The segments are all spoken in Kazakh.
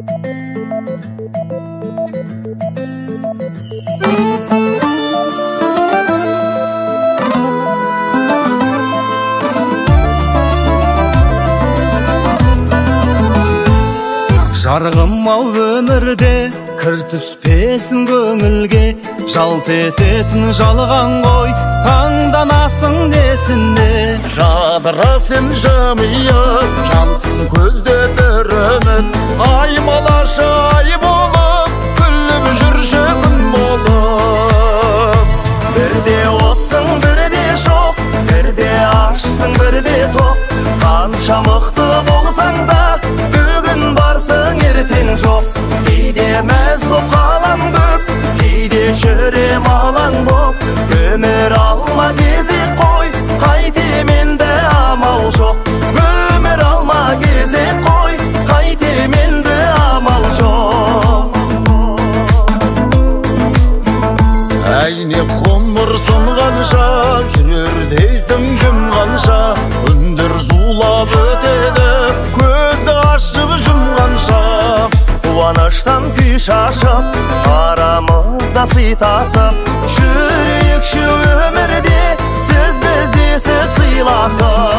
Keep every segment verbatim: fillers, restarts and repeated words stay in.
Жарығым ау өмірде кір түспесін көңілге, жалт ететін жалған ғой таңданасың несінде. Жадырасың жымиып, жансың көзде бір үміт, аймалашы ай болып, күліп жүрші күн болып. Бірде отсың, бірде жоқ, бірде ашсың, бірде тоқ, қанша мықты болсаң да бүгін барсың ертең жоқ. Кейде мәз боп қалам көп, кейде жүрем алаң боп, өмір алма кезек қой, қайтем енді амал жоқ. Өмір алма кезек қой, қайтем енді амал жоқ. Әйне ғұмыр сонғанша, жүрер дейсің кім қанша, күндер зулап өтеді көзді ашып жұмғанша. Қуаныштан күй шашып, арамызда сый тасып, жүрейікші өмірде сөз біздесіп сыйласып.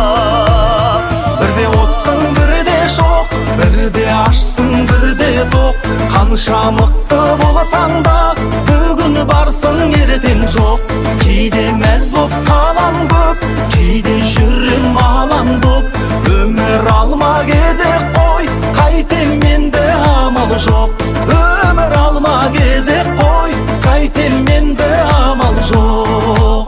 Бірде отсың, бірде жоқ, бірде ашсың, бірде тоқ, қанша мықты боласаң да бүгін барсың ертең жоқ. Кейде мәз боп қалам көп, кейде жүрем алаң боп, өмір алма кезек қой, қайтем енді амал жоқ. Өмір алма кезек қой, қайтем енді амал жоқ.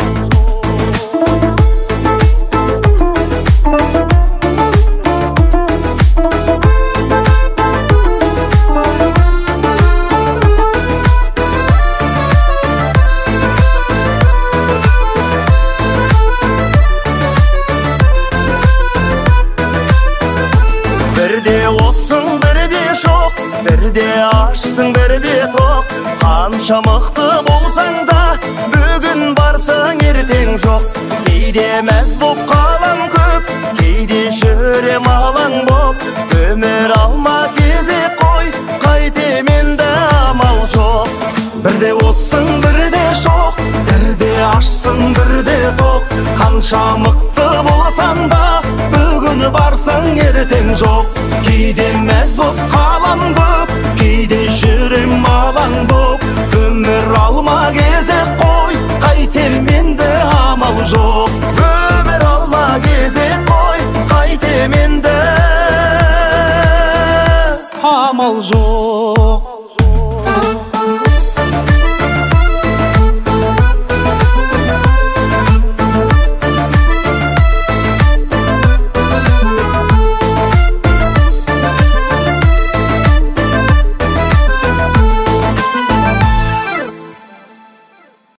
Бірде отсың, бірде жоқ, бірде ашсың, бірде тоқ, қанша мықты болсаң да бүгін барсың ертең жоқ. Кейде мәз боп қалам көп, кейде жүрем алаң боп, өмір алма кезек қой, қайтем енді амал жоқ. Бірде отсың, бірде жоқ, бірде ашсың, бірде тоқ, қанша мықты болсаң да бүгін барсың ертең жоқ. Кейде мәз боп қалам көп, кейде жүрем алаң боп, өмір алма кезек қой, қайтем енді амал жоқ. Өмір алма кезек қой, қайтем енді амал жоқ.